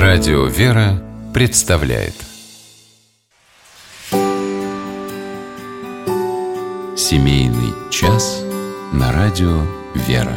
Радио «Вера» представляет Семейный час на радио «Вера».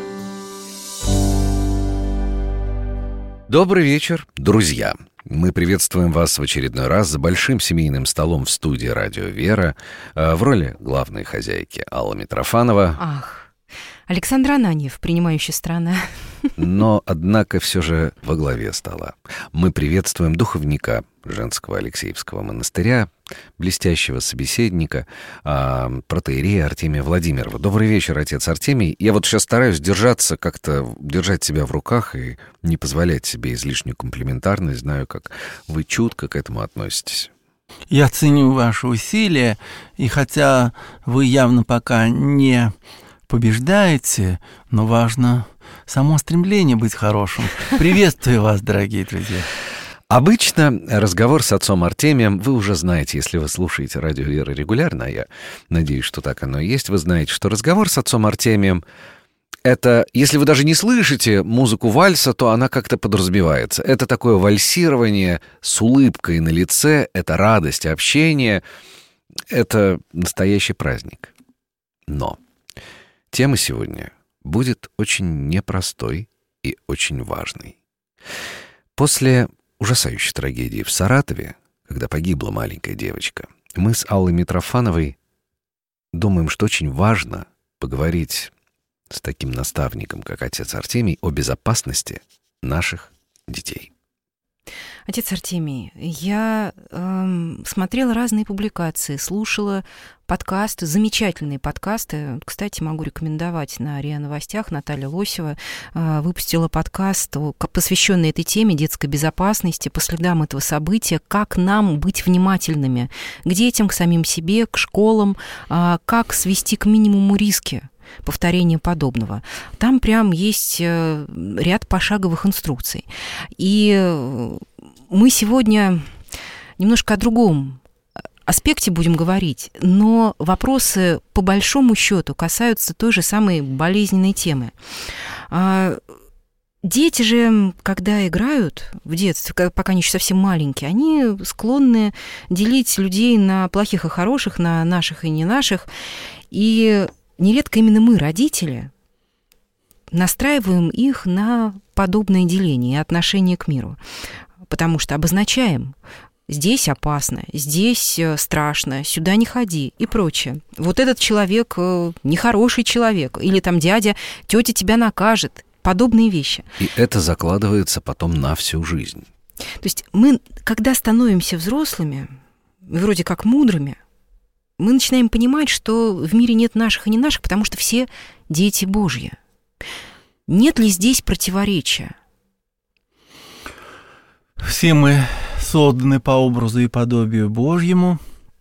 Добрый вечер, друзья! Мы приветствуем вас в очередной раз за большим семейным столом в студии «Радио Вера». В роли главной хозяйки Алла Митрофанова. Александр Ананьев, принимающая сторона. Но, однако, все же во главе стола. Мы приветствуем духовника Женского Алексеевского монастыря, блестящего собеседника, протоиерея Артемия Владимирова. Добрый вечер, отец Артемий. Я вот сейчас стараюсь держаться, как-то держать себя в руках и не позволять себе излишнюю комплиментарность. Знаю, как вы чутко к этому относитесь. Я ценю ваши усилия, и хотя вы явно пока не побеждаете, но важно само стремление быть хорошим. Приветствую вас, дорогие друзья. Обычно разговор с отцом Артемием вы уже знаете, если вы слушаете «Радио Вера» регулярно, я надеюсь, что так оно и есть, вы знаете, что разговор с отцом Артемием — это, если вы даже не слышите музыку вальса, то она как-то подразумевается. Это такое вальсирование с улыбкой на лице, это радость общения, это настоящий праздник. Но тема сегодня будет очень непростой и очень важной. После ужасающей трагедии в Саратове, когда погибла маленькая девочка, мы с Аллой Митрофановой думаем, что очень важно поговорить с таким наставником, как отец Артемий, о безопасности наших детей. Отец Артемий, я смотрела разные публикации, слушала подкасты, замечательные подкасты. Кстати, могу рекомендовать на РИА Новостях. Наталья Лосева выпустила подкаст, посвященный этой теме детской безопасности, по следам этого события, как нам быть внимательными к детям, к самим себе, к школам, как свести к минимуму риски повторения подобного. Там прям есть ряд пошаговых инструкций. И мы сегодня немножко о другом аспекте будем говорить, но вопросы по большому счету касаются той же самой болезненной темы. Дети же, когда играют в детстве, пока они еще совсем маленькие, они склонны делить людей на плохих и хороших, на наших и не наших. И нередко именно мы, родители, настраиваем их на подобное деление и отношение к миру, потому что обозначаем: здесь опасно, здесь страшно, сюда не ходи и прочее. Вот этот человек нехороший человек, или там дядя, тетя тебя накажет, подобные вещи. И это закладывается потом на всю жизнь. То есть мы, когда становимся взрослыми, вроде как мудрыми, мы начинаем понимать, что в мире нет наших и не наших, потому что все дети Божьи. Нет ли здесь противоречия? Все мы созданы по образу и подобию Божьему,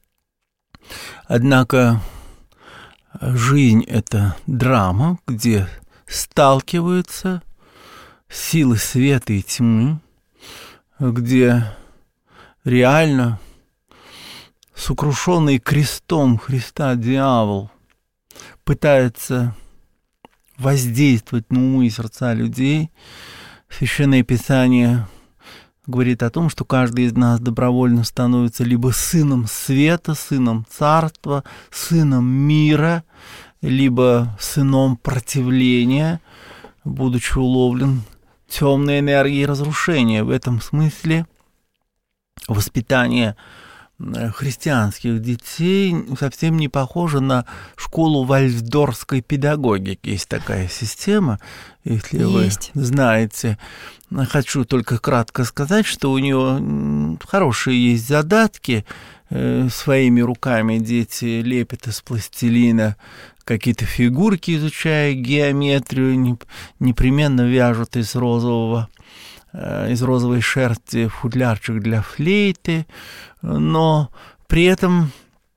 однако жизнь — это драма, где сталкиваются силы света и тьмы, где реально сокрушенный крестом Христа дьявол пытается воздействовать на умы и сердца людей. Священное Писание говорит о том, что каждый из нас добровольно становится либо сыном света, сыном царства, сыном мира, либо сыном противления, будучи уловлен темной энергией разрушения. В этом смысле воспитание христианских детей совсем не похоже на школу вальдорфской педагогики. Есть такая система, если вы знаете. Хочу только кратко сказать, что у нее хорошие есть задатки. Своими руками дети лепят из пластилина какие-то фигурки, изучая геометрию, непременно вяжут из розовой шерсти футлярчик для флейты, но при этом,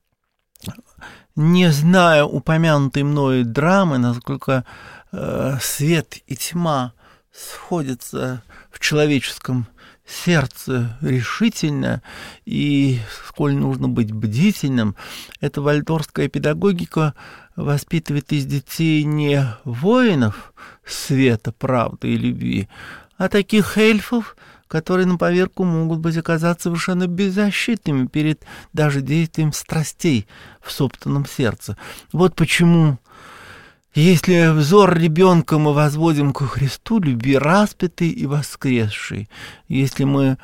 не зная упомянутой мною драмы, насколько свет и тьма сходятся в человеческом сердце решительно, и сколь нужно быть бдительным, эта вальдорфская педагогика воспитывает из детей не воинов света, правды и любви, а таких эльфов, которые на поверку могут быть оказаться совершенно беззащитными перед даже действием страстей в собственном сердце. Вот почему, если взор ребенка мы возводим ко Христу, люби распятый и воскресший, если мы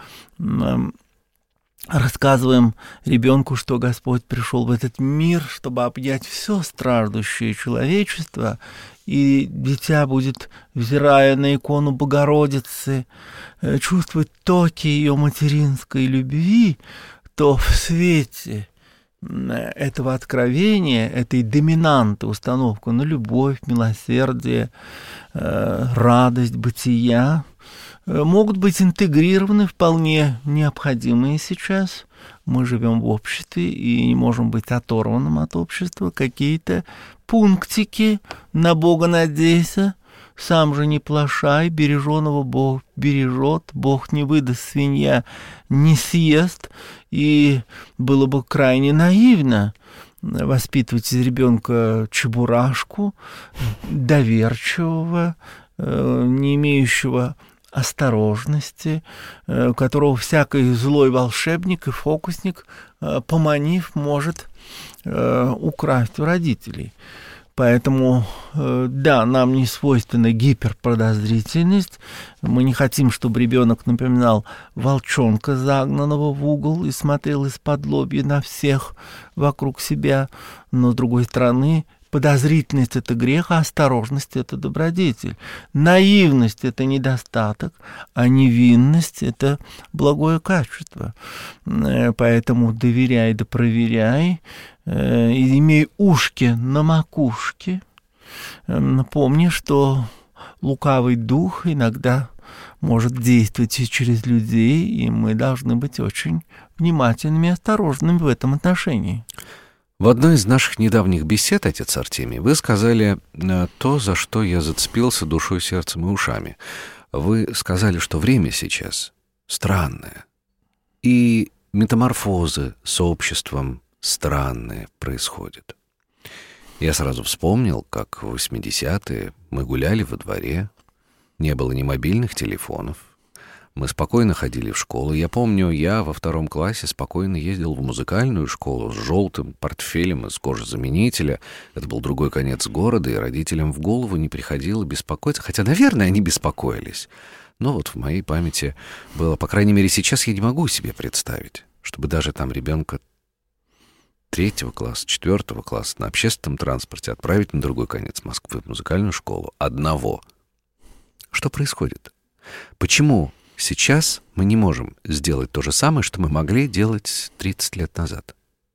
рассказываем ребенку, что Господь пришел в этот мир, чтобы обнять все страждущее человечество, и дитя будет, взирая на икону Богородицы, чувствовать токи ее материнской любви, то в свете этого откровения, этой доминанты, установку на любовь, милосердие, радость бытия, могут быть интегрированы вполне необходимые сейчас. Мы живем в обществе и не можем быть оторванным от общества. Какие-то пунктики: на Бога надейся, сам же не плашай, береженого Бог бережет, Бог не выдаст, свинья не съест. И было бы крайне наивно воспитывать из ребенка чебурашку, доверчивого, не имеющего осторожности, которого всякий злой волшебник и фокусник, поманив, может украсть у родителей. Поэтому, да, нам не свойственна гиперподозрительность. Мы не хотим, чтобы ребенок напоминал волчонка, загнанного в угол, и смотрел из-под лобья на всех вокруг себя. Но, с другой стороны, подозрительность — это грех, а осторожность — это добродетель. Наивность — это недостаток, а невинность — это благое качество. Поэтому доверяй да проверяй, и имей ушки на макушке. Помни, что лукавый дух иногда может действовать и через людей, и мы должны быть очень внимательными и осторожными в этом отношении. В одной из наших недавних бесед, отец Артемий, вы сказали то, за что я зацепился душой, сердцем и ушами. Вы сказали, что время сейчас странное, и метаморфозы с обществом странные происходят. Я сразу вспомнил, как в 80-е мы гуляли во дворе, не было ни мобильных телефонов, мы спокойно ходили в школу. Я помню, я во 2 классе спокойно ездил в музыкальную школу с желтым портфелем из кожезаменителя. Это был другой конец города, и родителям в голову не приходило беспокоиться. Хотя, наверное, они беспокоились. Но вот в моей памяти было, по крайней мере, сейчас я не могу себе представить, чтобы даже там ребенка 3 класса, 4 класса на общественном транспорте отправить на другой конец Москвы в музыкальную школу одного. Что происходит? Почему сейчас мы не можем сделать то же самое, что мы могли делать 30 лет назад?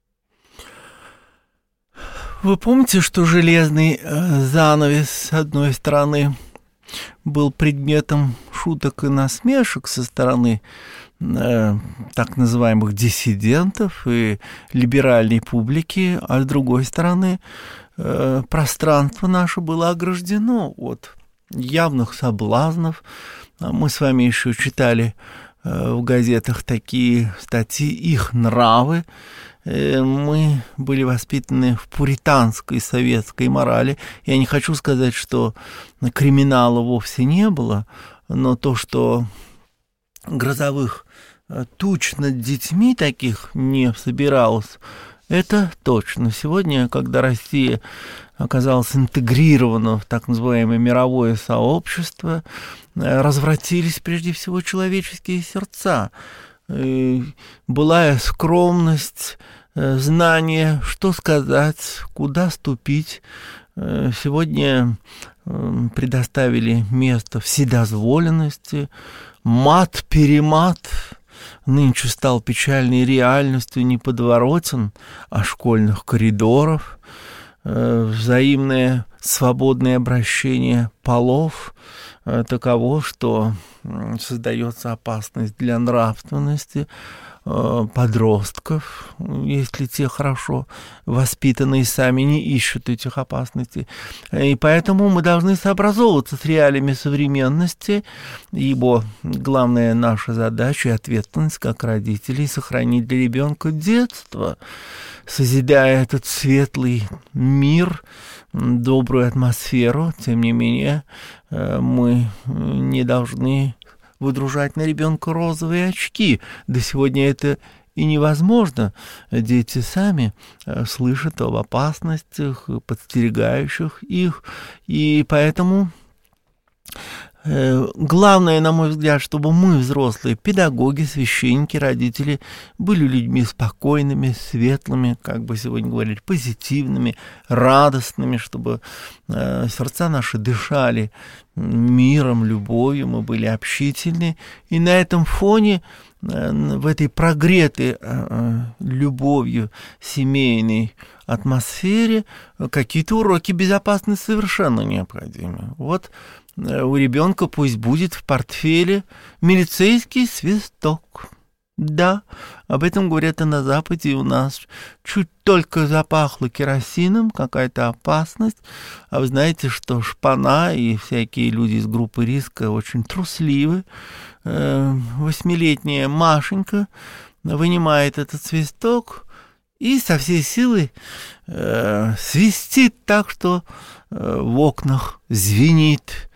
Вы помните, что железный занавес, с одной стороны, был предметом шуток и насмешек со стороны так называемых диссидентов и либеральной публики, а с другой стороны, пространство наше было ограждено от явных соблазнов. Мы с вами еще читали в газетах такие статьи «Их нравы». Мы были воспитаны в пуританской советской морали. Я не хочу сказать, что криминала вовсе не было, но то, что грозовых туч над детьми таких не собиралось, это точно. Сегодня, когда Россия оказалась интегрирована в так называемое мировое сообщество, развратились прежде всего человеческие сердца. Былая скромность, знание, что сказать, куда ступить, сегодня предоставили место вседозволенности, мат-перемат нынче стал печальной реальностью не подворотен, а школьных коридоров, взаимное свободное обращение полов таково, что создается опасность для нравственности подростков, если те хорошо воспитанные сами не ищут этих опасностей. И поэтому мы должны сообразовываться с реалиями современности, ибо главная наша задача и ответственность как родителей — сохранить для ребенка детство, созидая этот светлый мир, добрую атмосферу. Тем не менее, мы не должны выдружать на ребенка розовые очки. Да сегодня это и невозможно. Дети сами слышат об опасностях, подстерегающих их, и поэтому главное, на мой взгляд, чтобы мы, взрослые, педагоги, священники, родители, были людьми спокойными, светлыми, как бы сегодня говорили, позитивными, радостными, чтобы сердца наши дышали миром, любовью, мы были общительны. И на этом фоне, в этой прогретой любовью семейной атмосфере, какие-то уроки безопасности совершенно необходимы. Вот у ребенка пусть будет в портфеле милицейский свисток. Да, об этом говорят и на Западе, и у нас. Чуть только запахло керосином, какая-то опасность. А вы знаете, что шпана и всякие люди из группы риска очень трусливы. 8-летняя Машенька вынимает этот свисток и со всей силы свистит так, что в окнах звенит.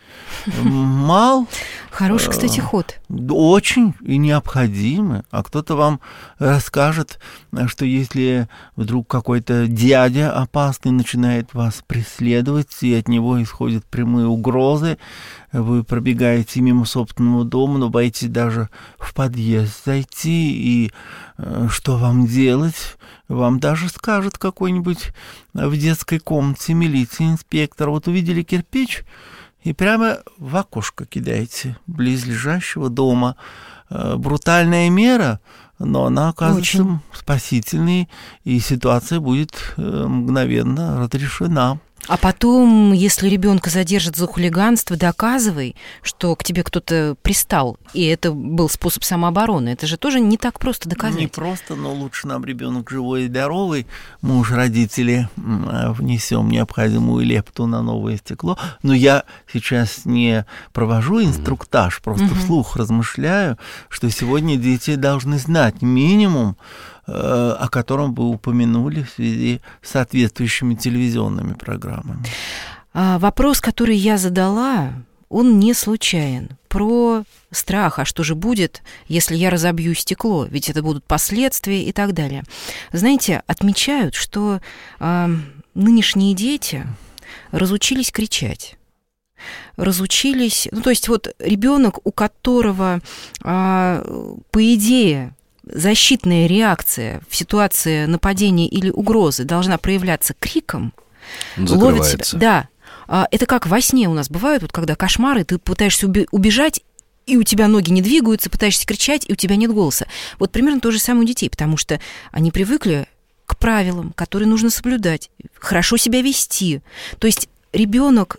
Хороший, кстати, ход. Очень и необходимый. А кто-то вам расскажет, что если вдруг какой-то дядя опасный начинает вас преследовать, и от него исходят прямые угрозы, вы пробегаете мимо собственного дома, но боитесь даже в подъезд зайти, и что вам делать? Вам даже скажет какой-нибудь в детской комнате милиции инспектор: вот увидели кирпич, и прямо в окошко кидаете близлежащего дома. Брутальная мера, но она оказывается очень спасительной, и ситуация будет мгновенно разрешена. А потом, если ребенка задержат за хулиганство, доказывай, что к тебе кто-то пристал, и это был способ самообороны. Это же тоже не так просто доказать. Не просто, но лучше нам ребенок живой и здоровый. Мы уж, родители, внесем необходимую лепту на новое стекло. Но я сейчас не провожу инструктаж, просто вслух размышляю, что сегодня дети должны знать минимум, о котором вы упомянули в связи с соответствующими телевизионными программами. Вопрос, который я задала, он не случайен. Про страх, а что же будет, если я разобью стекло? Ведь это будут последствия и так далее. Знаете, отмечают, что нынешние дети разучились кричать. Разучились... Ну, то есть вот ребенок, у которого, по идее, защитная реакция в ситуации нападения или угрозы должна проявляться криком, ловит себя. Да, это как во сне у нас бывает, вот когда кошмары, ты пытаешься убежать, и у тебя ноги не двигаются, пытаешься кричать, и у тебя нет голоса. Вот примерно то же самое у детей, потому что они привыкли к правилам, которые нужно соблюдать, хорошо себя вести. То есть ребенок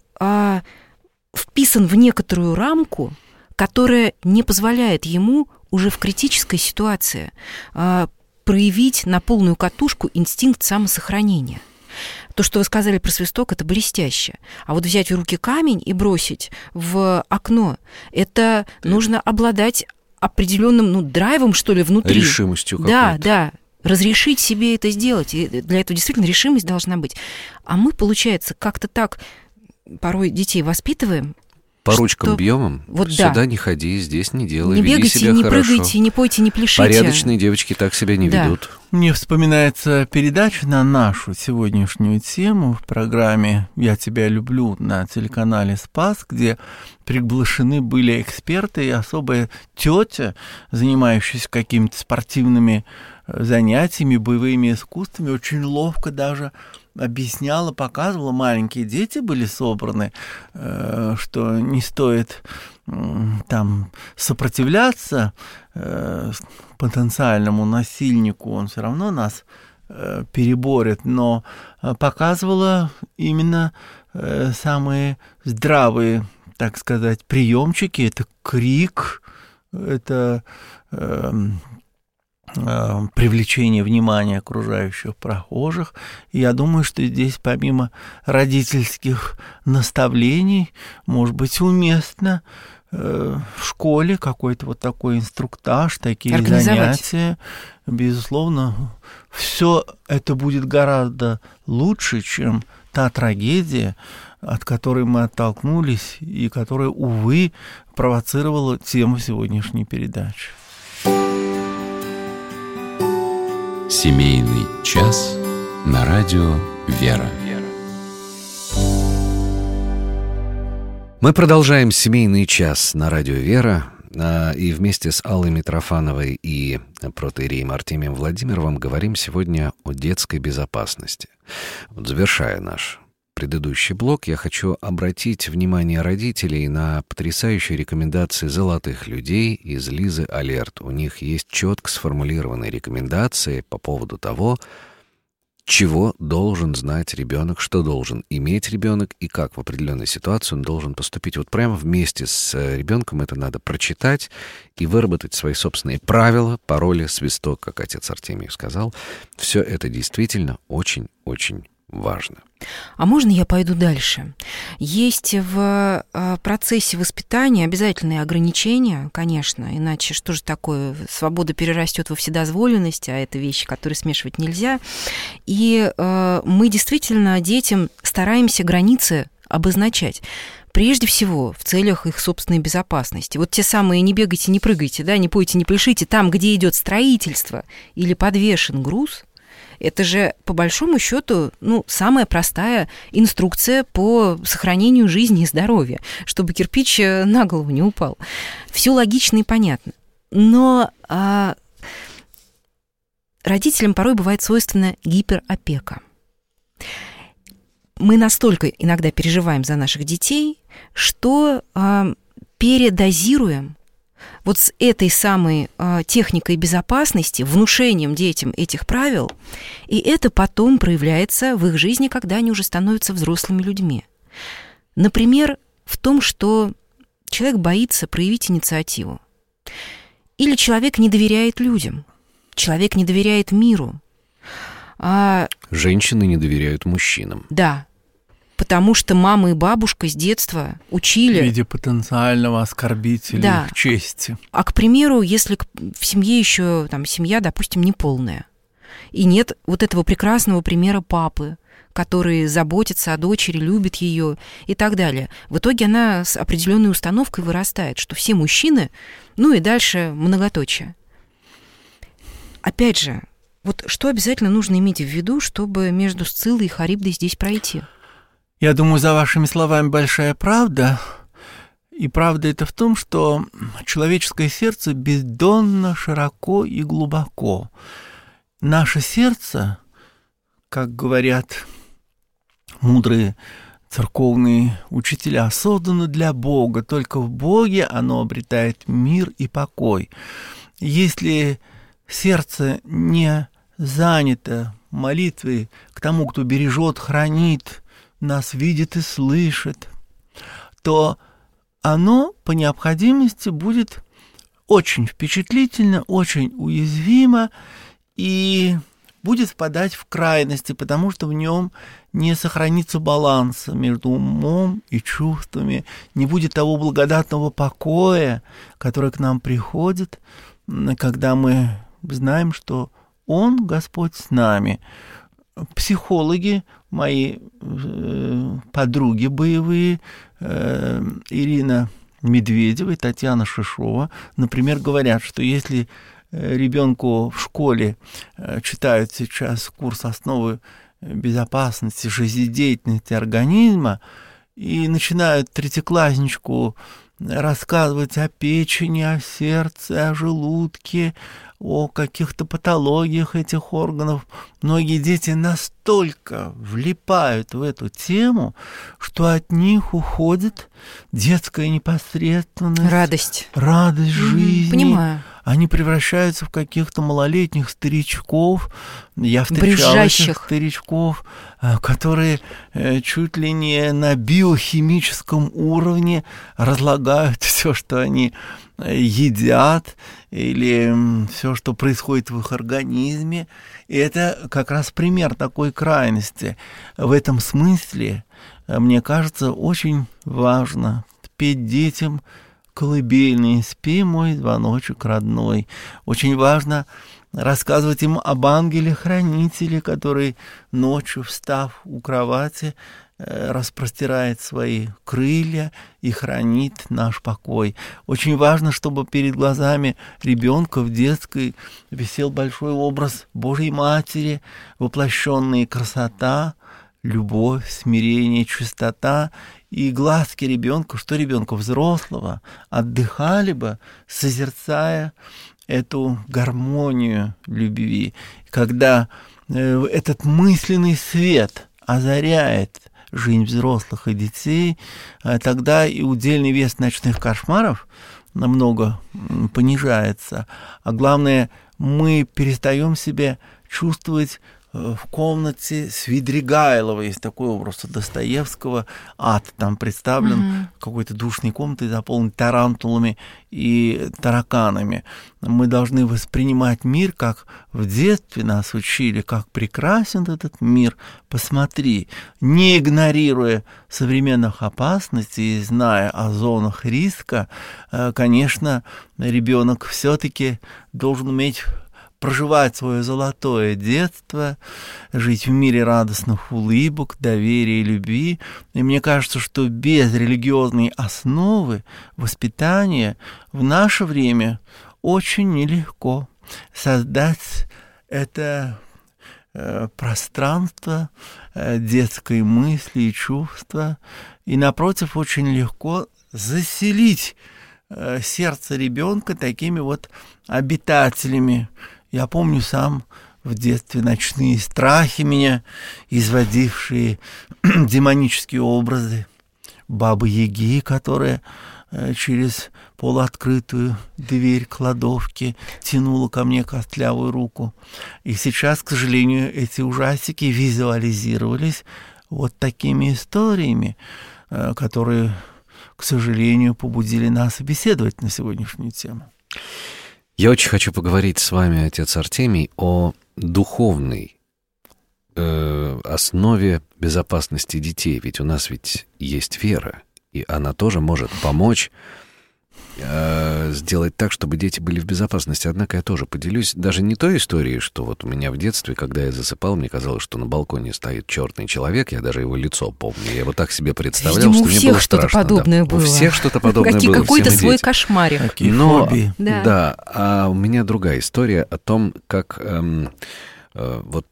вписан в некоторую рамку, которая не позволяет ему уже в критической ситуации проявить на полную катушку инстинкт самосохранения. То, что вы сказали про свисток, это блестяще. А вот взять в руки камень и бросить в окно, это нужно обладать определенным, драйвом, что ли, внутри. Решимостью какой-то. Да. Разрешить себе это сделать. И для этого действительно решимость должна быть. А мы, получается, как-то так порой детей воспитываем, по ручкам бьем им, вот сюда да. не ходи, здесь не делай, не веди бегайте, себя не хорошо. Прыгайте, не пойте, не пляшите. Порядочные девочки так себя не ведут. Мне вспоминается передача на нашу сегодняшнюю тему в программе «Я тебя люблю» на телеканале «Спас», где приглашены были эксперты и особая тетя, занимающаяся какими-то спортивными занятиями, боевыми искусствами, очень ловко даже объясняла, показывала, маленькие дети были собраны, что не стоит там сопротивляться потенциальному насильнику, он все равно нас переборет, но показывала именно самые здравые, так сказать, приемчики. Это крик, это привлечение внимания окружающих прохожих. И я думаю, что здесь помимо родительских наставлений, может быть, уместно в школе какой-то вот такой инструктаж, такие занятия. Безусловно, все это будет гораздо лучше, чем та трагедия, от которой мы оттолкнулись и которая, увы, провоцировала тему сегодняшней передачи. Семейный час на радио «Вера». Мы продолжаем «Семейный час» на радио «Вера». И вместе с Аллой Митрофановой и протоиереем Артемием Владимировым говорим сегодня о детской безопасности. Вот, завершая наш предыдущий блок, я хочу обратить внимание родителей на потрясающие рекомендации золотых людей из Лизы Алерт. У них есть четко сформулированные рекомендации по поводу того, чего должен знать ребенок, что должен иметь ребенок и как в определенной ситуации он должен поступить. Вот прямо вместе с ребенком это надо прочитать и выработать свои собственные правила, пароли, свисток, как отец Артемий сказал. Все это действительно очень-очень важно. А можно я пойду дальше? Есть в процессе воспитания обязательные ограничения, конечно, иначе что же такое? Свобода перерастет во вседозволенность, а это вещи, которые смешивать нельзя. И мы действительно детям стараемся границы обозначать. Прежде всего, в целях их собственной безопасности. Вот те самые «не бегайте, не прыгайте», да, «не пойте, не пляшите», там, где идет строительство или подвешен груз, это же, по большому счету, самая простая инструкция по сохранению жизни и здоровья, чтобы кирпич на голову не упал. Все логично и понятно. Но родителям порой бывает свойственна гиперопека. Мы настолько иногда переживаем за наших детей, что передозируем вот с этой самой техникой безопасности, внушением детям этих правил, и это потом проявляется в их жизни, когда они уже становятся взрослыми людьми. Например, в том, что человек боится проявить инициативу. Или человек не доверяет людям, человек не доверяет миру. Женщины не доверяют мужчинам. Да. Потому что мама и бабушка с детства учили... В виде потенциального оскорбителя их чести. А, к примеру, если в семье еще, семья, допустим, неполная, и нет вот этого прекрасного примера папы, который заботится о дочери, любит ее и так далее. В итоге она с определенной установкой вырастает, что все мужчины, и дальше многоточие. Опять же, вот что обязательно нужно иметь в виду, чтобы между Сциллой и Харибдой здесь пройти? Я думаю, за вашими словами большая правда. И правда это в том, что человеческое сердце бездонно, широко и глубоко. Наше сердце, как говорят мудрые церковные учителя, создано для Бога. Только в Боге оно обретает мир и покой. Если сердце не занято молитвой к тому, кто бережет, хранит, нас видит и слышит, то оно по необходимости будет очень впечатлительно, очень уязвимо и будет впадать в крайности, потому что в нем не сохранится баланса между умом и чувствами, не будет того благодатного покоя, который к нам приходит, когда мы знаем, что Он, Господь, с нами. Психологи, мои подруги боевые, Ирина Медведева и Татьяна Шишова, например, говорят, что если ребенку в школе читают сейчас курс «Основы безопасности жизнедеятельности организма» и начинают третьеклассничку рассказывать о печени, о сердце, о желудке, о каких-то патологиях этих органов. Многие дети настолько влипают в эту тему, что от них уходит детская непосредственность. Радость жизни. Понимаю. Они превращаются в каких-то малолетних старичков. Я встречал этих старичков, которые чуть ли не на биохимическом уровне разлагают все, что они едят, или все, что происходит в их организме. И это как раз пример такой крайности. В этом смысле, мне кажется, очень важно петь детям колыбельные «Спи, мой звоночек родной». Очень важно рассказывать им об ангеле-хранителе, который ночью, встав у кровати, распростирает свои крылья и хранит наш покой. Очень важно, чтобы перед глазами ребенка в детской висел большой образ Божьей Матери, воплощенный красота, любовь, смирение, чистота, и глазки ребенка, что ребенка взрослого, отдыхали бы, созерцая эту гармонию любви. Когда этот мысленный свет озаряет жизнь взрослых и детей, тогда и удельный вес ночных кошмаров намного понижается. А главное, мы перестаем себя чувствовать в комнате Свидригайлова. Есть такой образ у Достоевского. Ад там представлен какой-то душной комнатой, заполненной тарантулами и тараканами. Мы должны воспринимать мир, как в детстве нас учили, как прекрасен этот мир. Посмотри, не игнорируя современных опасностей и зная о зонах риска, конечно, ребенок все-таки должен уметь проживать свое золотое детство, жить в мире радостных улыбок, доверия и любви. И мне кажется, что без религиозной основы воспитания в наше время очень нелегко создать это пространство детской мысли и чувства. И, напротив, очень легко заселить сердце ребенка такими вот обитателями. Я помню сам в детстве ночные страхи меня, изводившие демонические образы Бабы-Яги, которая через полуоткрытую дверь кладовки тянула ко мне костлявую руку. И сейчас, к сожалению, эти ужастики визуализировались вот такими историями, которые, к сожалению, побудили нас беседовать на сегодняшнюю тему. Я очень хочу поговорить с вами, отец Артемий, о духовной основе безопасности детей. Ведь у нас ведь есть вера, и она тоже может помочь сделать так, чтобы дети были в безопасности. Однако я тоже поделюсь даже не той историей, что вот у меня в детстве, когда я засыпал, мне казалось, что на балконе стоит черный человек, я даже его лицо помню. Я его так себе представлял, видимо, что мне было страшно. У всех что-то подобное было. У всех что-то подобное было. Какой-то свой кошмарик. Но, да, а у меня другая история о том, как вот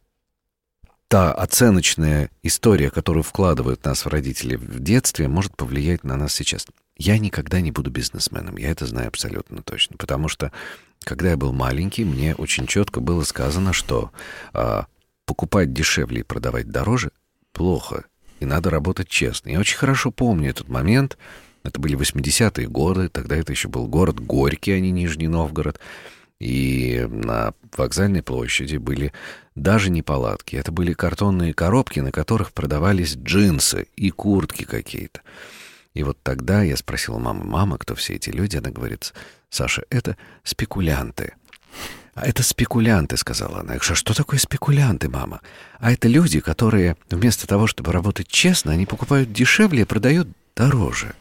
та оценочная история, которую вкладывают нас в родители в детстве, может повлиять на нас сейчас. Я никогда не буду бизнесменом, я это знаю абсолютно точно, потому что, когда я был маленький, мне очень четко было сказано, что покупать дешевле и продавать дороже плохо, и надо работать честно. Я очень хорошо помню этот момент, это были 80-е годы, тогда это еще был город Горький, а не Нижний Новгород, и на вокзальной площади были даже не палатки, это были картонные коробки, на которых продавались джинсы и куртки какие-то. И вот тогда я спросил у мамы: «Мама, кто все эти люди?» Она говорит: «Саша, это спекулянты». «А это спекулянты», — сказала она. Я говорю: «Что такое спекулянты, мама?» «А это люди, которые вместо того, чтобы работать честно, они покупают дешевле и продают дороже.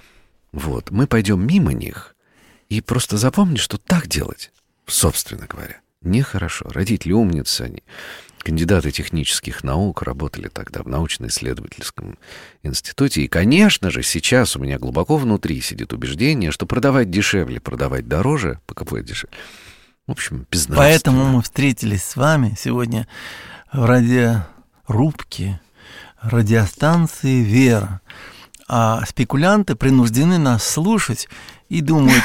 Вот, мы пойдем мимо них и просто запомни, что так делать, собственно говоря, нехорошо. Родители умницы, они кандидаты технических наук, работали тогда в научно-исследовательском институте. И, конечно же, сейчас у меня глубоко внутри сидит убеждение, что продавать дешевле, продавать дороже, покупать дешевле, в общем, безнравственно». Поэтому мы встретились с вами сегодня в радиорубке радиостанции «Вера». А спекулянты принуждены нас слушать и думают,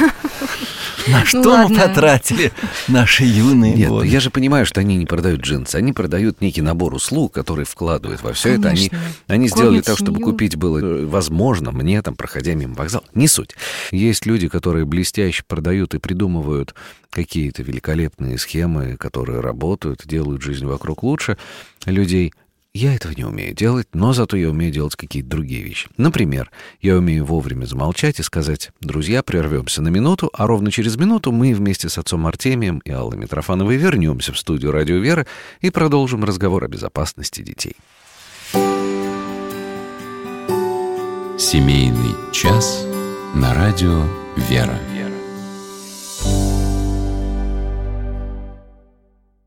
на что мы потратили наши юные Нет, годы. Я же понимаю, что они не продают джинсы, они продают некий набор услуг, которые вкладывают во все это. Они сделали так, чтобы купить было возможно мне, там, проходя мимо вокзала. Не суть. Есть люди, которые блестяще продают и придумывают какие-то великолепные схемы, которые работают, делают жизнь вокруг лучше людей. Я этого не умею делать, но зато я умею делать какие-то другие вещи. Например, я умею вовремя замолчать и сказать: «Друзья, прервемся на минуту», а ровно через минуту мы вместе с отцом Артемием и Аллой Митрофановой вернемся в студию «Радио Вера» и продолжим разговор о безопасности детей. Семейный час на радио «Вера».